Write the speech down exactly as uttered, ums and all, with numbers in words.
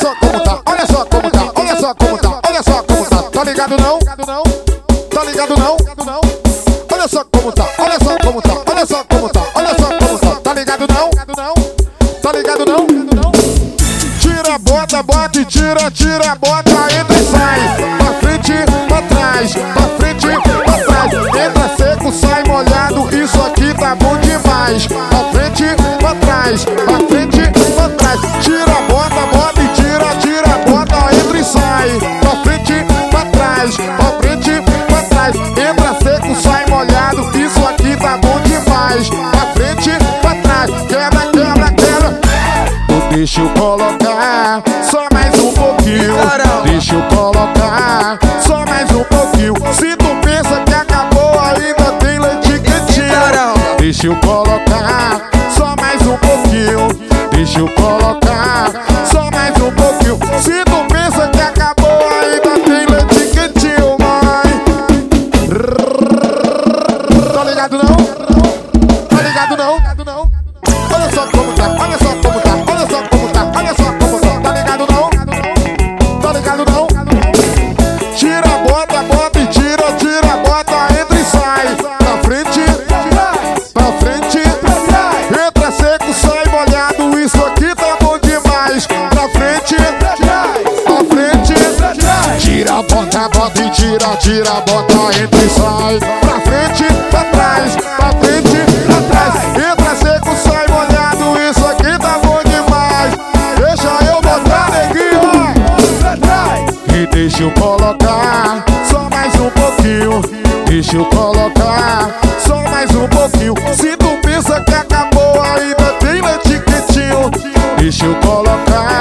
só como tá, olha só como tá, olha só como tá, olha só como tá. Tá ligado não? Tá ligado não? Olha só como tá, olha só como tá, olha só como tá, olha só como tá. Tá ligado não? Tá ligado não? Tira, bota, bota e tira, tira, bota, entra e sai. Pra frente, pra trás, pra frente, pra trás. Entra seco, sai molhado, isso aqui tá bom demais. Pra frente, pra trás, pra frente, pra trás. Tira, bota, bota e tira, tira, bota, entra e sai. Pra frente, pra trás, pra frente, pra trás. Entra seco, sai molhado, isso aqui tá bom demais. Pra frente, pra trás, quebra, quebra, quebra. Deixa eu colocar só mais um pouquinho. Deixa eu colocar só mais um pouquinho. Se tu pensa que acabou, ainda tem leite quentinho. Deixa eu colocar só mais um pouquinho. Deixa eu colocar só mais um pouquinho. Se tu pensa que acabou, ainda tem leite quentinho, mãe. Tá ligado não? Tá ligado não? Olha só como tá, olha só como tá, olha só como tá, olha só como tá. Tá ligado não? Tá ligado não? Tira, bota, bota e tira, tira, bota, entra e sai. Pra frente, pra frente, entra seco, sai molhado, isso aqui tá bom demais. Pra frente, pra frente, tira, bota, bota e tira, tira, bota, entra e sai. Pra frente, pra trás, pra frente, pra trás. Entra seco, sai molhado, isso aqui tá bom demais. Deixa eu botar neguinho. E deixa eu colocar só mais um pouquinho. Deixa eu colocar só mais um pouquinho. Se tu pensa que acabou, ainda tem leite quentinho. Deixa eu colocar